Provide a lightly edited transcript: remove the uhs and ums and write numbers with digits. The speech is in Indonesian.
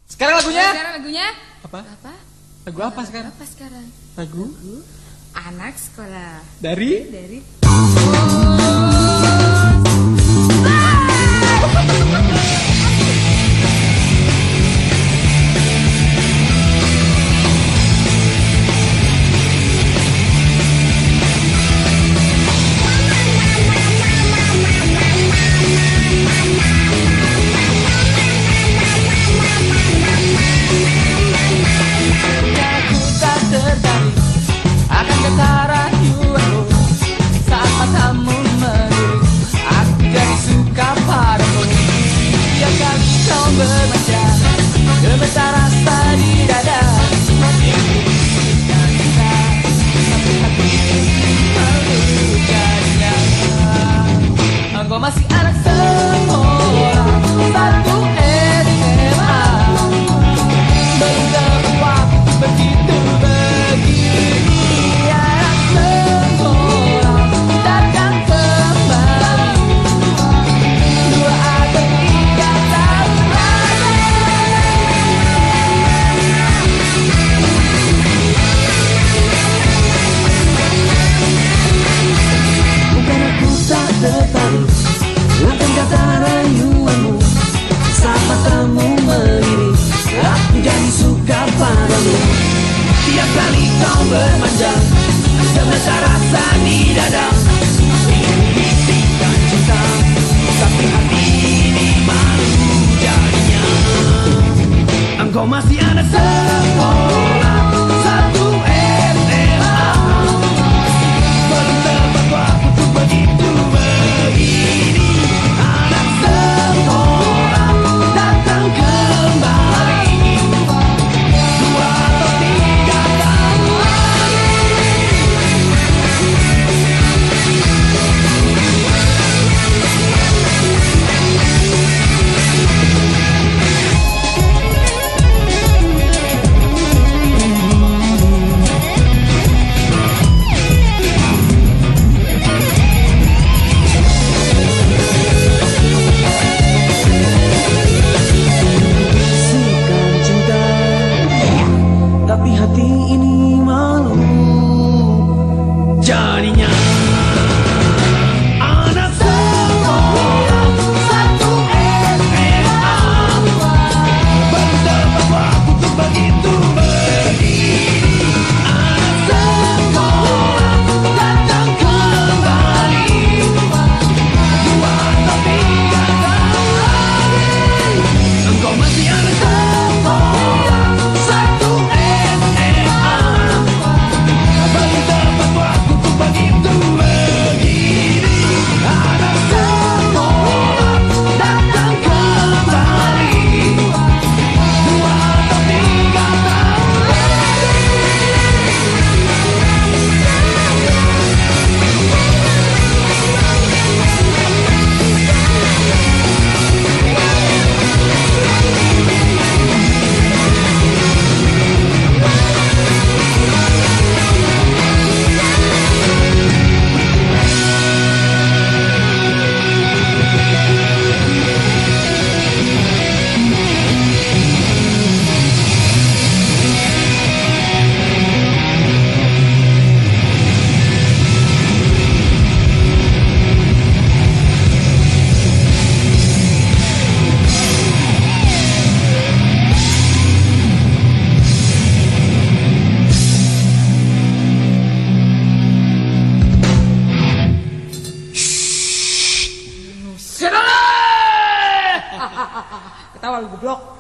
Sekarang lagunya? Sekarang lagunya Apa? Apa? Lagu apa sekarang? Apa sekarang? Lagu Anak sekolah. dari akan getaran jiwamu saat matamu melirik. Aku jadi suka padamu. Tiap kali kau bermanja, gemetar rasa di dada. Dan kita satu hati malu jadinya. Engkau masih anak sekolah satu SMA, belum dapat waktu begitu begini. Anak sekolah datang kembali 2 atau 3 tahun lagi. Bukan aku tak tertarik akan kata rayuanmu saat matamu melirik. Aku jadi suka padamu. Tiap kali kau bermanja, gemetar rasa di dada. Ingin buktikan cinta, tapi hati ini malu jadinya. Engkau masih anak sekolah satu SMA, belum dapat waktu untuk begitu begini. Anak sekolah datang kembali 2 atau 3 tahun lagi. Bisikan cinta, tapi hati ini malu jadinya. Anak sekolah satu SMA, baru dapat waktu untuk begitu begini. Anak sekolah datang kembali 2 atau 3 tahun lagi. Engkau masih anak sekolah satu SMA, baru dapat waktu untuk begitu begini. Anak sekolah datang kembali 2 atau 3 tahun lagi. ketawa lu goblok.